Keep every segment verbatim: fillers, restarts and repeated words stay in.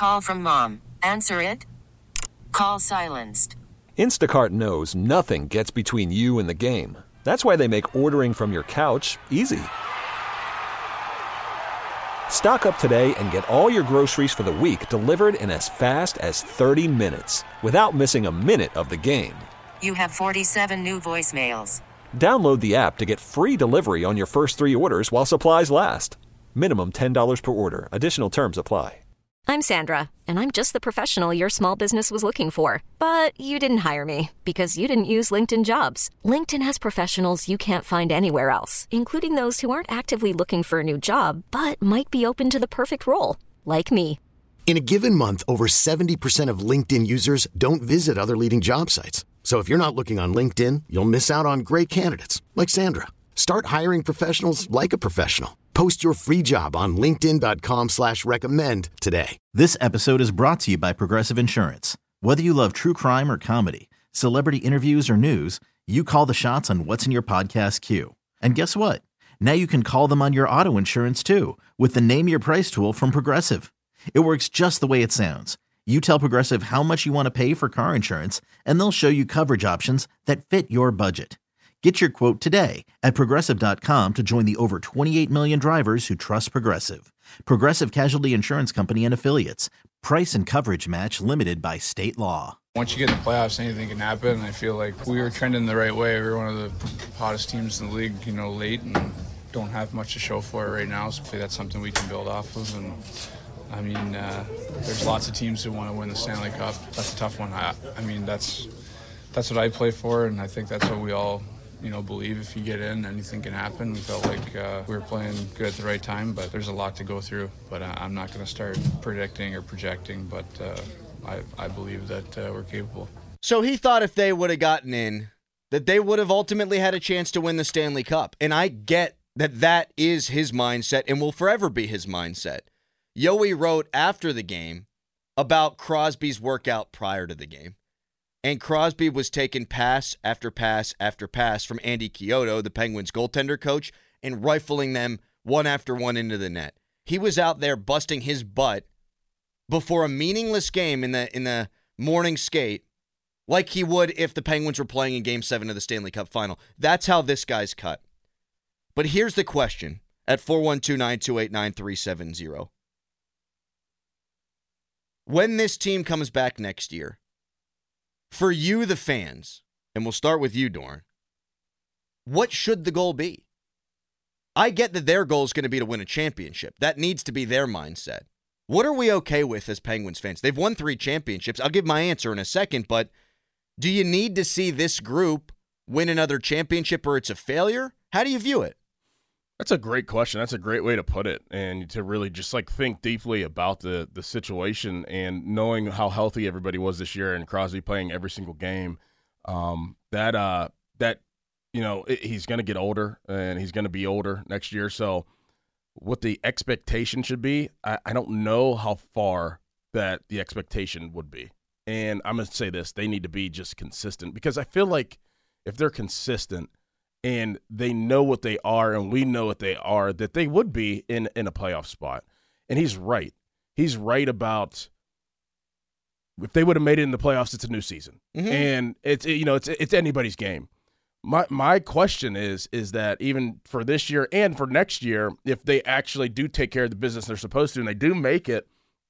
Call from mom. Answer it. Call silenced. Instacart knows nothing gets between you and the game. That's why they make ordering from your couch easy. Stock up today and get all your groceries for the week delivered in as fast as thirty minutes without missing a minute of the game. You have forty-seven new voicemails. Download the app to get free delivery on your first three orders while supplies last. Minimum ten dollars per order. Additional terms apply. I'm Sandra, and I'm just the professional your small business was looking for. But you didn't hire me because you didn't use LinkedIn Jobs. LinkedIn has professionals you can't find anywhere else, including those who aren't actively looking for a new job, but might be open to the perfect role, like me. In a given month, over seventy percent of LinkedIn users don't visit other leading job sites. So if you're not looking on LinkedIn, you'll miss out on great candidates like Sandra. Start hiring professionals like a professional. Post your free job on linkedin dot com slash recommend today. This episode is brought to you by Progressive Insurance. Whether you love true crime or comedy, celebrity interviews or news, you call the shots on what's in your podcast queue. And guess what? Now you can call them on your auto insurance too with the Name Your Price tool from Progressive. It works just the way it sounds. You tell Progressive how much you want to pay for car insurance, and they'll show you coverage options that fit your budget. Get your quote today at Progressive dot com to join the over twenty-eight million drivers who trust Progressive. Progressive Casualty Insurance Company and Affiliates. Price and coverage match limited by state law. Once you get in the playoffs, anything can happen. I feel like we were trending the right way. We were one of the hottest teams in the league, you know, late, and don't have much to show for it right now. So hopefully that's something we can build off of. And I mean, uh, there's lots of teams who want to win the Stanley Cup. That's a tough one. I, I mean, that's that's what I play for, and I think that's what we all, you know, believe. If you get in, anything can happen. We felt like uh, we were playing good at the right time, but there's a lot to go through. But uh, I'm not going to start predicting or projecting, but uh, I, I believe that uh, we're capable. So he thought if they would have gotten in, that they would have ultimately had a chance to win the Stanley Cup. And I get that that is his mindset and will forever be his mindset. Yoey wrote after the game about Crosby's workout prior to the game. And Crosby was taking pass after pass after pass from Andy Chiodo, the Penguins goaltender coach, and rifling them one after one into the net. He was out there busting his butt before a meaningless game in the in the morning skate, like he would if the Penguins were playing in Game seven of the Stanley Cup Final. That's how this guy's cut. But here's the question at four one two, nine two eight, nine three seven zero. When this team comes back next year, for you, the fans, and we'll start with you, Dorn, what should the goal be? I get that their goal is going to be to win a championship. That needs to be their mindset. What are we okay with as Penguins fans? They've won three championships. I'll give my answer in a second, but do you need to see this group win another championship or it's a failure? How do you view it? That's a great question. That's a great way to put it, and to really just like think deeply about the the situation and knowing how healthy everybody was this year and Crosby playing every single game. Um, that uh, that you know it, he's going to get older and he's going to be older next year. So what the expectation should be, I, I don't know how far that the expectation would be. And I'm going to say this: they need to be just consistent, because I feel like if they're consistent and they know what they are, and we know what they are, that they would be in, in a playoff spot. And he's right. He's right about if they would have made it in the playoffs, it's a new season. Mm-hmm. And it's you know it's it's anybody's game. My my question is is that even for this year and for next year, if they actually do take care of the business they're supposed to and they do make it,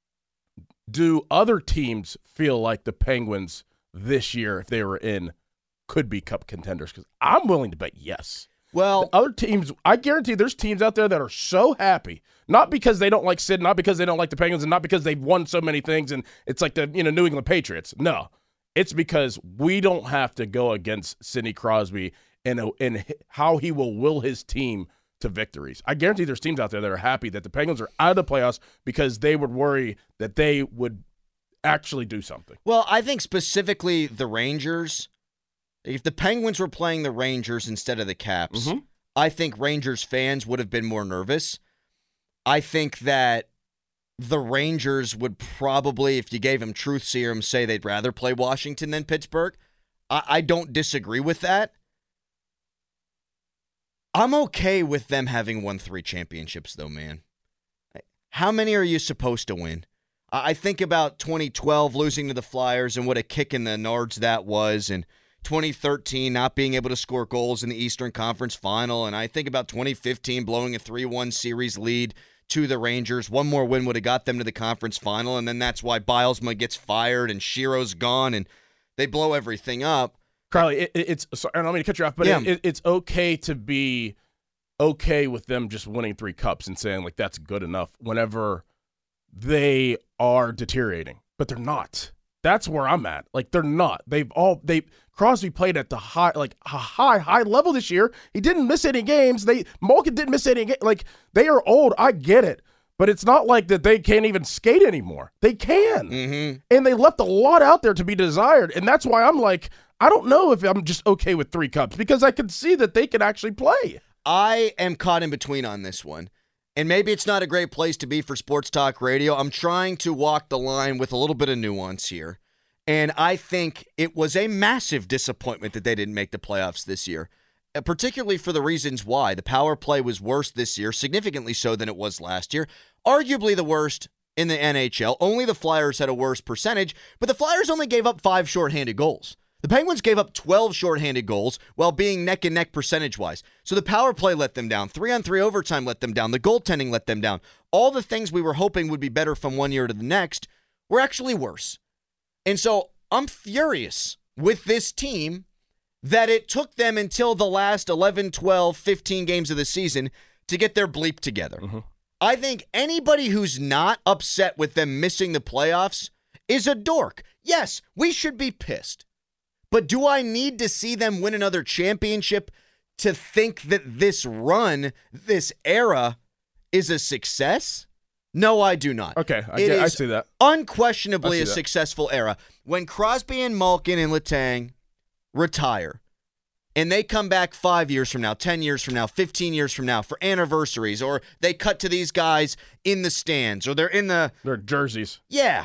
do other teams feel like the Penguins this year, if they were in, could be cup contenders? Because I'm willing to bet yes. Well, the other teams, I guarantee there's teams out there that are so happy, not because they don't like Sid, not because they don't like the Penguins, and not because they've won so many things and it's like the you know New England Patriots. No, it's because we don't have to go against Sidney Crosby and and how he will will his team to victories. I guarantee there's teams out there that are happy that the Penguins are out of the playoffs because they would worry that they would actually do something. Well, I think specifically the Rangers. If the Penguins were playing the Rangers instead of the Caps, mm-hmm. I think Rangers fans would have been more nervous. I think that the Rangers would probably, if you gave them truth serum, say they'd rather play Washington than Pittsburgh. I, I don't disagree with that. I'm okay with them having won three championships, though, man. How many are you supposed to win? I think about twenty twelve losing to the Flyers and what a kick in the nards that was, and twenty thirteen not being able to score goals in the Eastern Conference Final, and I think about twenty fifteen blowing a three one series lead to the Rangers. One more win would have got them to the conference final, and then that's why Bilesma gets fired and Shiro's gone, and they blow everything up. Carly, it, it's sorry, I don't mean to cut you off, but yeah. it, it, it's okay to be okay with them just winning three cups and saying, like, that's good enough whenever they are deteriorating, but they're not. That's where I'm at. Like, they're not. They've all they Crosby played at the high, like a high, high level this year. He didn't miss any games. They Malkin didn't miss any games. Like, they are old. I get it, but it's not like that they can't even skate anymore. They can, mm-hmm. and they left a lot out there to be desired, and that's why I'm like, I don't know if I'm just okay with three cups because I can see that they can actually play. I am caught in between on this one. And maybe it's not a great place to be for sports talk radio. I'm trying to walk the line with a little bit of nuance here. And I think it was a massive disappointment that they didn't make the playoffs this year, particularly for the reasons why. The power play was worse this year, significantly so than it was last year. Arguably the worst in the N H L. Only the Flyers had a worse percentage, but the Flyers only gave up five shorthanded goals. The Penguins gave up twelve shorthanded goals while being neck and neck percentage-wise. So the power play let them down. Three-on-three overtime let them down. The goaltending let them down. All the things we were hoping would be better from one year to the next were actually worse. And so I'm furious with this team that it took them until the last eleven, twelve, fifteen games of the season to get their bleep together. Mm-hmm. I think anybody who's not upset with them missing the playoffs is a dork. Yes, we should be pissed. But do I need to see them win another championship to think that this run, this era, is a success? No, I do not. Okay, I, it get, is I see that. Unquestionably I see a that. successful era. When Crosby and Malkin and Letang retire, and they come back five years from now, ten years from now, fifteen years from now for anniversaries, or they cut to these guys in the stands, or they're in the... Their jerseys. Yeah.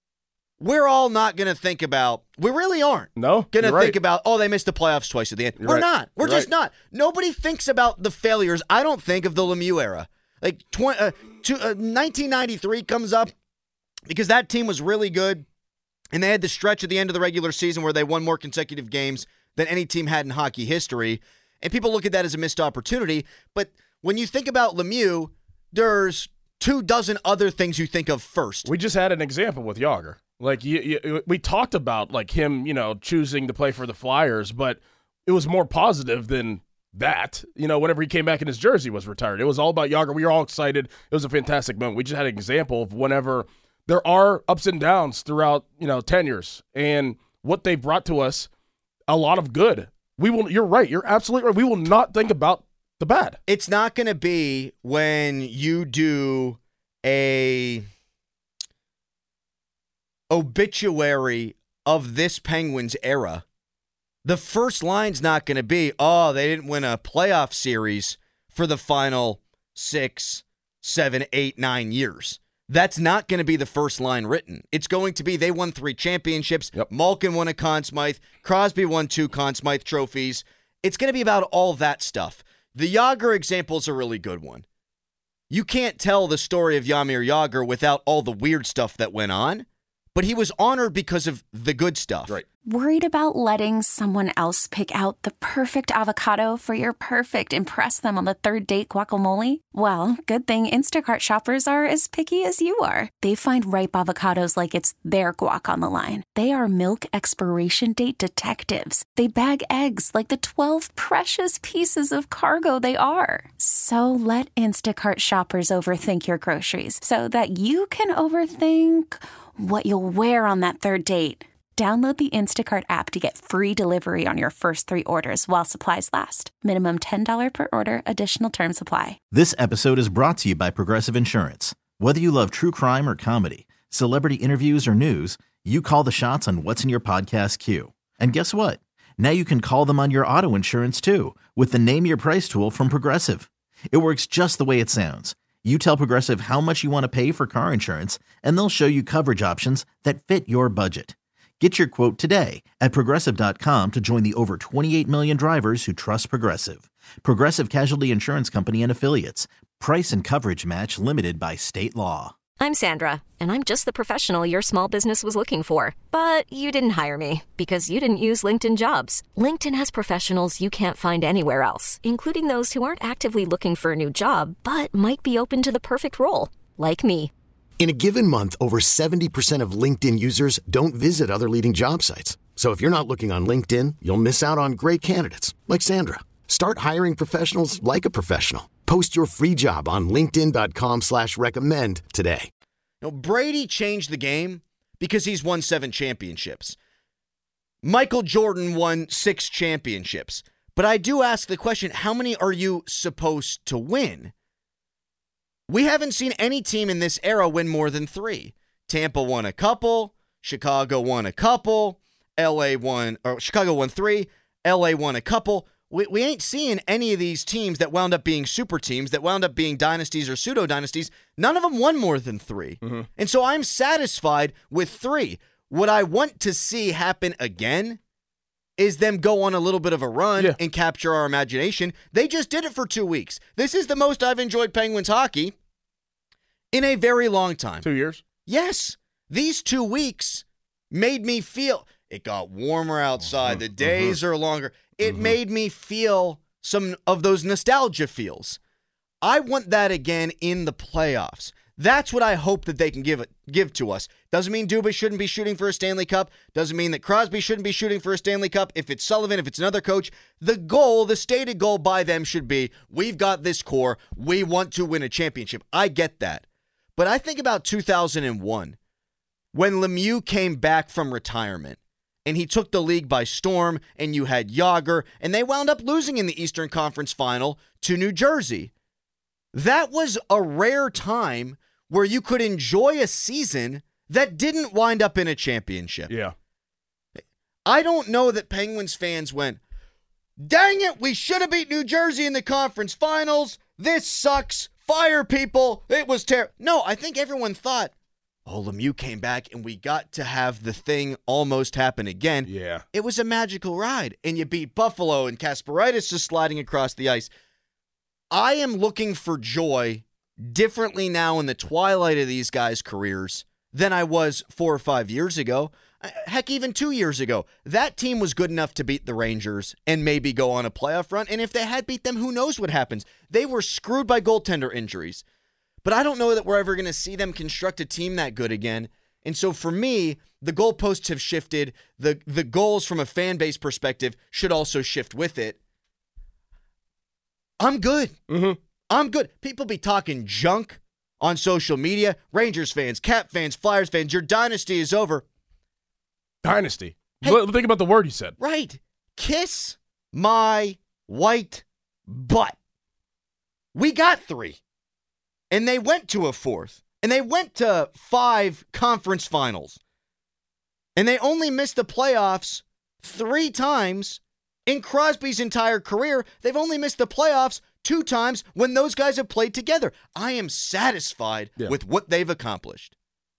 We're all not going to think about, we really aren't no, going to think right. about, oh, they missed the playoffs twice at the end. You're We're right. not. We're You're just right. not. Nobody thinks about the failures, I don't think, of the Lemieux era. Like, tw- uh, to, uh, nineteen ninety-three comes up because that team was really good, and they had the stretch at the end of the regular season where they won more consecutive games than any team had in hockey history, and people look at that as a missed opportunity. But when you think about Lemieux, there's two dozen other things you think of first. We just had an example with Jágr. Like, you, you, we talked about, like, him, you know, choosing to play for the Flyers, but it was more positive than that. You know, whenever he came back and his jersey was retired, it was all about Jágr. We were all excited. It was a fantastic moment. We just had an example of whenever there are ups and downs throughout, you know, tenures, and what they brought to us, a lot of good. We will. You're right. You're absolutely right. We will not think about the bad. It's not going to be when you do a obituary of this Penguins era. The first line's not going to be, oh, they didn't win a playoff series for the final six, seven, eight, nine years. That's not going to be the first line written. It's going to be they won three championships. Yep. Malkin won a Conn Smythe. Crosby won two Conn Smythe trophies. It's going to be about all that stuff. The Jágr example is a really good one. You can't tell the story of Jaromir Jágr without all the weird stuff that went on, but he was honored because of the good stuff. Right. Worried about letting someone else pick out the perfect avocado for your perfect impress them on the third date guacamole? Well, good thing Instacart shoppers are as picky as you are. They find ripe avocados like it's their guac on the line. They are milk expiration date detectives. They bag eggs like the twelve precious pieces of cargo they are. So let Instacart shoppers overthink your groceries so that you can overthink what you'll wear on that third date. Download the Instacart app to get free delivery on your first three orders while supplies last. Minimum ten dollars per order. Additional terms apply. This episode is brought to you by Progressive Insurance. Whether you love true crime or comedy, celebrity interviews or news, you call the shots on what's in your podcast queue. And guess what? Now you can call them on your auto insurance too with the Name Your Price tool from Progressive. It works just the way it sounds. You tell Progressive how much you want to pay for car insurance, and they'll show you coverage options that fit your budget. Get your quote today at Progressive dot com to join the over twenty-eight million drivers who trust Progressive. Progressive Casualty Insurance Company and Affiliates. Price and coverage match limited by state law. I'm Sandra, and I'm just the professional your small business was looking for. But you didn't hire me because you didn't use LinkedIn Jobs. LinkedIn has professionals you can't find anywhere else, including those who aren't actively looking for a new job, but might be open to the perfect role, like me. In a given month, over seventy percent of LinkedIn users don't visit other leading job sites. So if you're not looking on LinkedIn, you'll miss out on great candidates like Sandra. Start hiring professionals like a professional. Post your free job on linkedin.com slash recommend today. Now, Brady changed the game because he's won seven championships. Michael Jordan won six championships. But I do ask the question, how many are you supposed to win? We haven't seen any team in this era win more than three. Tampa won a couple. Chicago won a couple. L A won, or Chicago won three. L A won a couple. We, we ain't seeing any of these teams that wound up being super teams, that wound up being dynasties or pseudo-dynasties. None of them won more than three. Mm-hmm. And so I'm satisfied with three. What I want to see happen again is them go on a little bit of a run yeah. and capture our imagination. They just did it for two weeks. This is the most I've enjoyed Penguins hockey in a very long time. Two years? Yes. These two weeks made me feel it got warmer outside. Mm-hmm. The days mm-hmm. are longer. It mm-hmm. made me feel some of those nostalgia feels. I want that again in the playoffs. That's what I hope that they can give it, give to us. Doesn't mean Dubas shouldn't be shooting for a Stanley Cup. Doesn't mean that Crosby shouldn't be shooting for a Stanley Cup. If it's Sullivan, if it's another coach, the goal, the stated goal by them should be, we've got this core. We want to win a championship. I get that. But I think about two thousand one, when Lemieux came back from retirement, and he took the league by storm, and you had Jágr, and they wound up losing in the Eastern Conference Final to New Jersey. That was a rare time where you could enjoy a season that didn't wind up in a championship. Yeah. I don't know that Penguins fans went, dang it, we should have beat New Jersey in the conference finals. This sucks. Fire people. It was terrible. No, I think everyone thought, oh, Lemieux came back and we got to have the thing almost happen again. Yeah. It was a magical ride. And you beat Buffalo and Kasparaitis just sliding across the ice. I am looking for joy differently now in the twilight of these guys' careers than I was four or five years ago. Heck, even two years ago. That team was good enough to beat the Rangers and maybe go on a playoff run. And if they had beat them, who knows what happens? They were screwed by goaltender injuries. But I don't know that we're ever going to see them construct a team that good again. And so for me, the goalposts have shifted. The, the goals from a fan base perspective should also shift with it. I'm good. Mm-hmm. I'm good. People be talking junk on social media. Rangers fans, Cap fans, Flyers fans, your dynasty is over. Dynasty. Hey, think about the word you said. Right. Kiss my white butt. We got three. And they went to a fourth. And they went to five conference finals. And they only missed the playoffs three times in Crosby's entire career. They've only missed the playoffs two times when those guys have played together. I am satisfied yeah. with what they've accomplished.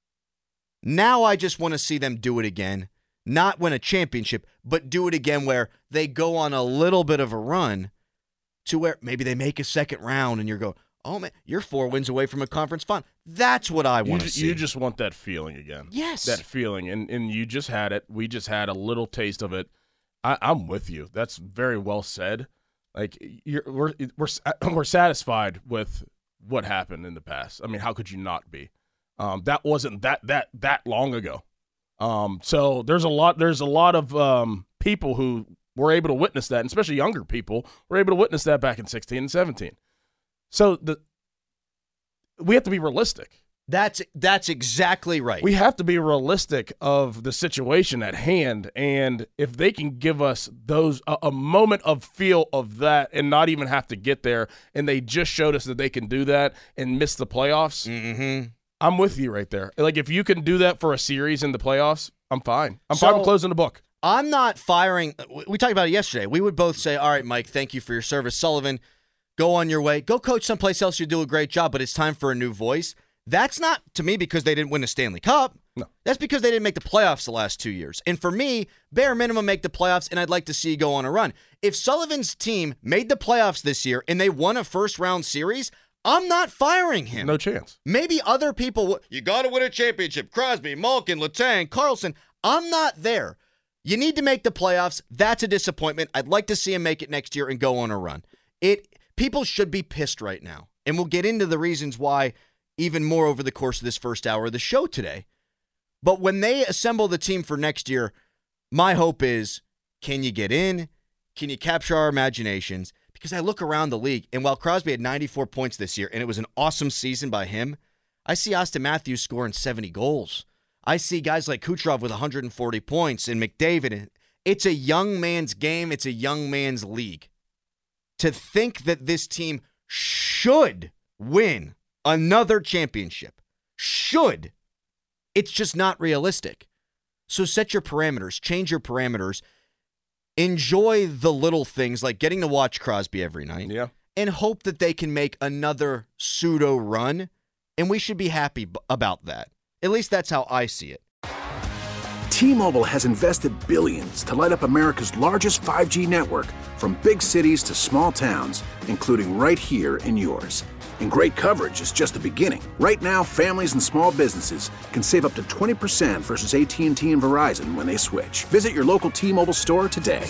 Now I just want to see them do it again. Not win a championship, but do it again where they go on a little bit of a run to where maybe they make a second round and you're going, oh, man, you're four wins away from a conference final. That's what I want to see. You just want that feeling again. Yes. That feeling. And and you just had it. We just had a little taste of it. I, I'm with you. That's very well said. Like, you're, we're, we're, we're satisfied with what happened in the past. I mean, how could you not be? Um, that wasn't that that that long ago. Um, so there's a lot there's a lot of um, people who were able to witness that, and especially younger people were able to witness that back in sixteen and seventeen. So the we have to be realistic. That's that's exactly right. We have to be realistic of the situation at hand, and if they can give us those a, a moment of feel of that and not even have to get there, and they just showed us that they can do that and miss the playoffs, mm-hmm. I'm with you right there. Like, if you can do that for a series in the playoffs, I'm fine. I'm so, fine with closing the book. I'm not firing. We talked about it yesterday. We would both say, all right, Mike, thank you for your service. Sullivan, go on your way. Go coach someplace else. You do a great job, but it's time for a new voice. That's not, to me, because they didn't win a Stanley Cup. No. That's because they didn't make the playoffs the last two years. And for me, bare minimum, make the playoffs, and I'd like to see you go on a run. If Sullivan's team made the playoffs this year and they won a first-round series, I'm not firing him. No chance. Maybe other people will. You got to win a championship. Crosby, Malkin, Letang, Carlson. I'm not there. You need to make the playoffs. That's a disappointment. I'd like to see him make it next year and go on a run. It people should be pissed right now. And we'll get into the reasons why even more over the course of this first hour of the show today. But when they assemble the team for next year, my hope is, can you get in? Can you capture our imaginations? Because I look around the league, and while Crosby had ninety-four points this year, and it was an awesome season by him, I see Austin Matthews scoring seventy goals. I see guys like Kucherov with one hundred forty points and McDavid. It's a young man's game. It's a young man's league. To think that this team should win another championship, should, it's just not realistic. So set your parameters, change your parameters, enjoy the little things like getting to watch Crosby every night, yeah, and hope that they can make another pseudo run, and we should be happy b- about that. At least that's how I see it. T-Mobile has invested billions to light up America's largest five G network, from big cities to small towns, including right here in yours. And great coverage is just the beginning. Right now, families and small businesses can save up to twenty percent versus A T and T and Verizon when they switch. Visit your local T-Mobile store today.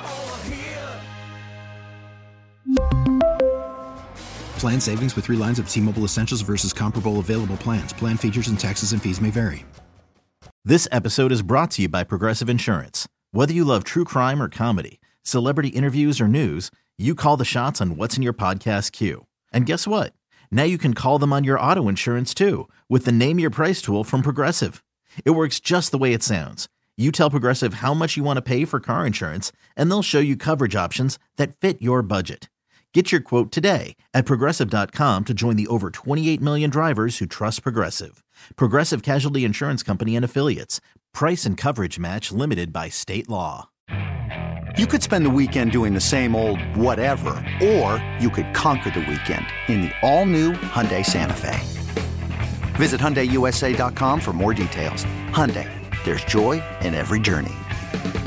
Plan savings with three lines of T-Mobile Essentials versus comparable available plans. Plan features and taxes and fees may vary. This episode is brought to you by Progressive Insurance. Whether you love true crime or comedy, celebrity interviews or news, you call the shots on what's in your podcast queue. And guess what? Now you can call them on your auto insurance too with the Name Your Price tool from Progressive. It works just the way it sounds. You tell Progressive how much you want to pay for car insurance, and they'll show you coverage options that fit your budget. Get your quote today at Progressive dot com to join the over twenty-eight million drivers who trust Progressive. Progressive Casualty Insurance Company and Affiliates. Price and coverage match limited by state law. You could spend the weekend doing the same old whatever, or you could conquer the weekend in the all-new Hyundai Santa Fe. Visit Hyundai U S A dot com for more details. Hyundai, there's joy in every journey.